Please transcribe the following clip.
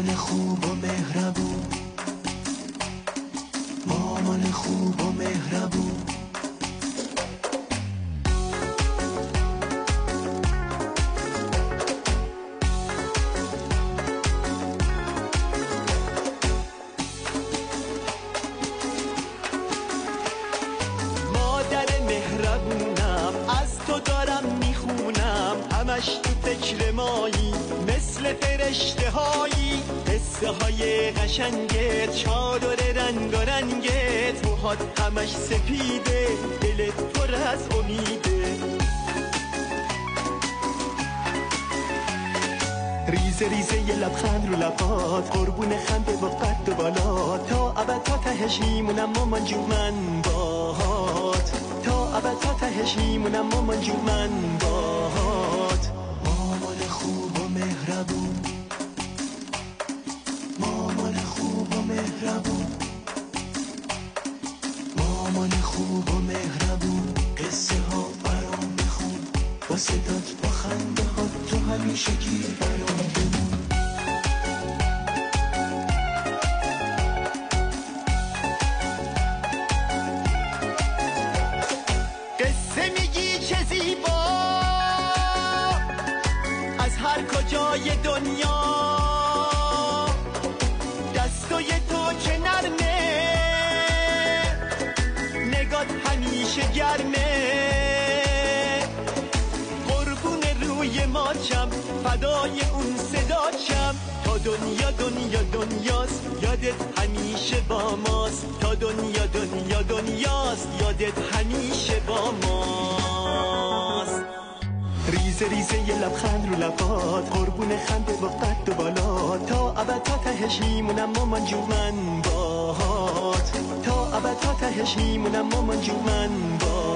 مامان خوب و مهربون، مامان خوب و مهربون. مهربونم از تو دارم میخونم، همش تو فکر مایی مثل فرشته هایی. قصه های قشنگت، چادر رنگارنگت، موهات همش سپیده، دلت پر از امیده. ریزه ریزه یه لبخند رو لبات، قربون خنده و قد و بالا، تا ابد تا تهش میمونم مامان جو من باهات، تا ابد تا تهش میمونم مامان جو من باهات. مامان خوب و مهربون، مامان خوب و مهربون، مامان خوب و مهربون. قصه ها برام بخون، با صدات با خنده ها تو همیشه گیر برام بمون. قصه میگی چه زیبا از هر کجای دنیا، دستای تو چه نرمه، نگات همیشه گرمه. قربون روی ماچم، فدای اون صداچم، تا دنیا دنیا دنیاست یادت همیشه با ماست، تا دنیا دنیا دنیاست یادت همیشه با ماست. ریزه ریزه یه لبخند رو لبات، قربون خنده و قد و بالا، تا ابد تا تهش میمونم مامان جو من باهات، تا ابد تا تهش میمونم مامان جو من باهات.